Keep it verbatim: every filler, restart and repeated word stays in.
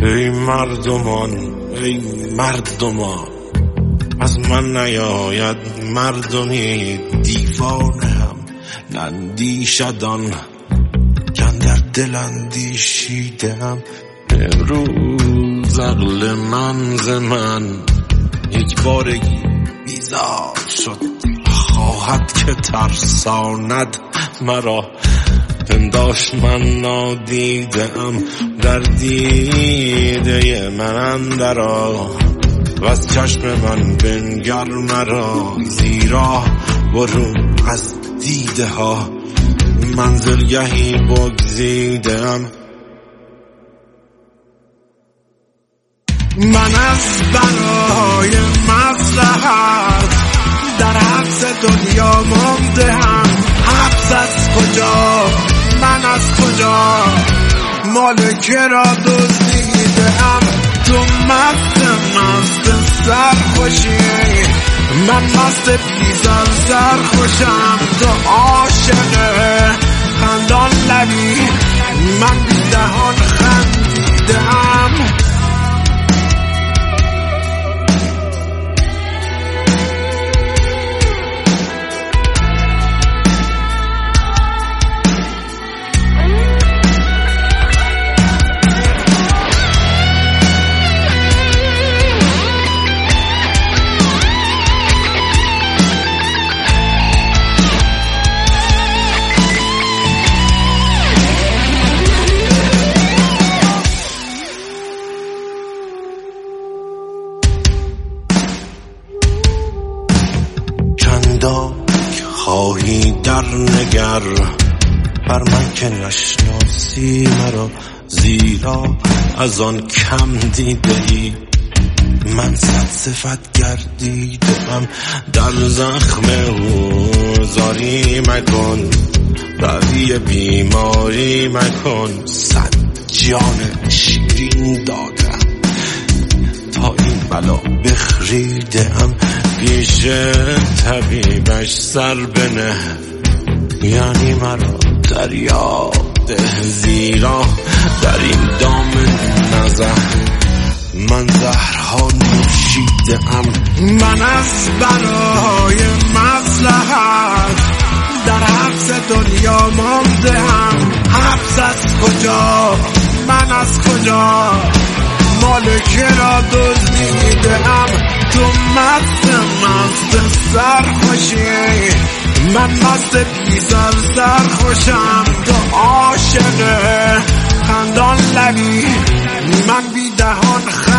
ای مردمان ای مردمان از من نیاید مردمی دیوانه هم نندیشدان کن در دل اندیشیدم امروز عقل من ز من یک بارگی بیزار شد خواهد که ترساند مرا پنداشت من نادیدم در دیده من اندرا و از چشم من بنگر مرا زیرا برون از دیده ها منزلگهی بگزیدم من از برای مصلحت در حبس دنیا مانده هم حبس از کجا من از کجا مالکه را دزدیدم تو مست مست سرخوشی من مست بیزار سرخوشم تو عاشق خندان لبی من بی دهان خندیدم خواهی در نگر بر من که نشناسی مرا زیرا از آن کم دیده ای من صد صفت گردیدم در زخم او زاری مکن روی بیماری مکن صد جان شیرین دادم تا این بلا بخریدم پیش طبیبش سر بنه یعنی مرا دریا ده زیرا در این دام نظر من زهرها نوشیدم من از برای مصلحت در حبس دنیا مانده هم حبس از کجا من از کجا مالکه را دزدیدم تو مست مست سرخوشی من مست بیزار سرخوشم تو عاشق خندان لبی من بی دهان خندیدم